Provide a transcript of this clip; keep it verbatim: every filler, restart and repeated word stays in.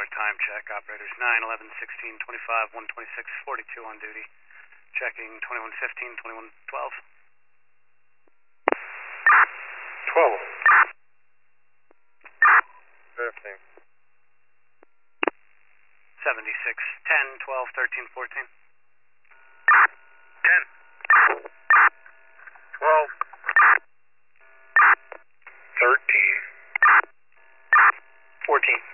hour time check. Operators nine, eleven, sixteen, twenty-five, one twenty-six, forty-two on duty. Checking twenty-one fifteen, twenty-one twelve. twelve. fifteen. seventy-six, ten, twelve, thirteen, fourteen. ten. twelve. thirteen. fourteen.